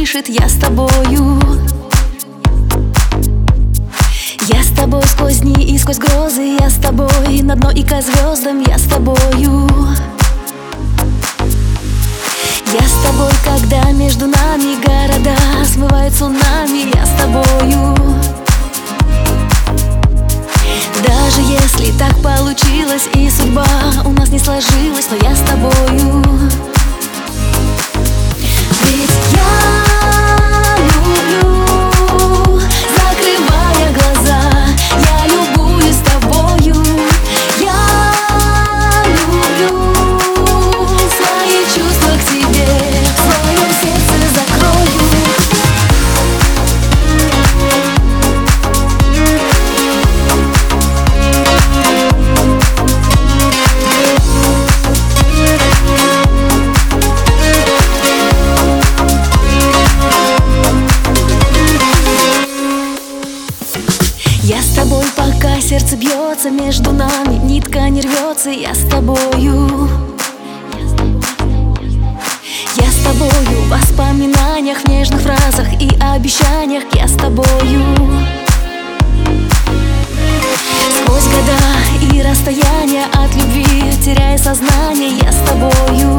дышит, я с тобою. Я с тобой сквозь дни и сквозь грозы, я с тобой на дно и ко звездам, я с тобою. Я с тобой, когда между нами города смывают цунами, я с тобою. Даже если так получилось и судьба у нас не сложилась, но я с тобою. Ведь я люблю, закрывая глаза, я любуюсь тобою. Я люблю свои чувства к тебе, в своем сердце закрою. Я с тобой, пока сердце бьется, между нами нитка не рвется, я с тобою. Я с тобою в воспоминаниях, в нежных фразах и обещаниях, я с тобою. Сквозь года и расстояния от любви, теряя сознание, я с тобою.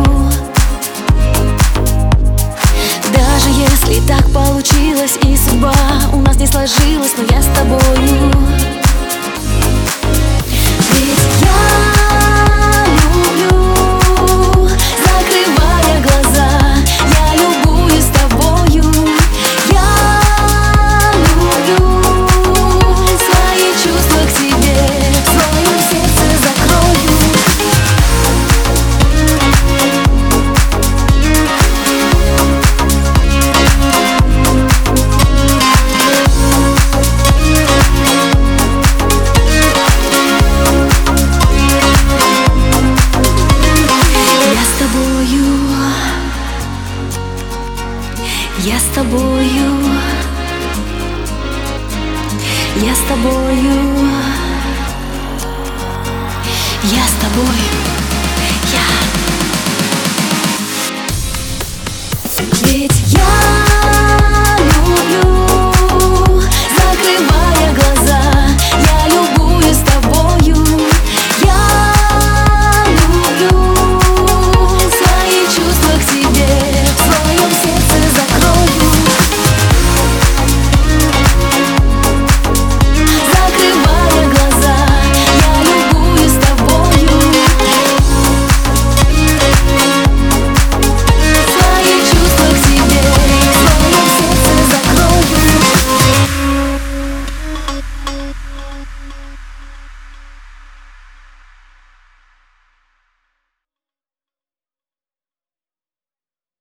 Даже если так получилось и судьба у нас не сложилась, но я с тобою. Ведь я люблю, закрывая глаза, я любуюсь тобою. Я люблю свои чувства к тебе, в своем сердце закрою. Я с тобою, я с тобою, я с тобою, я. Ведь я люблю.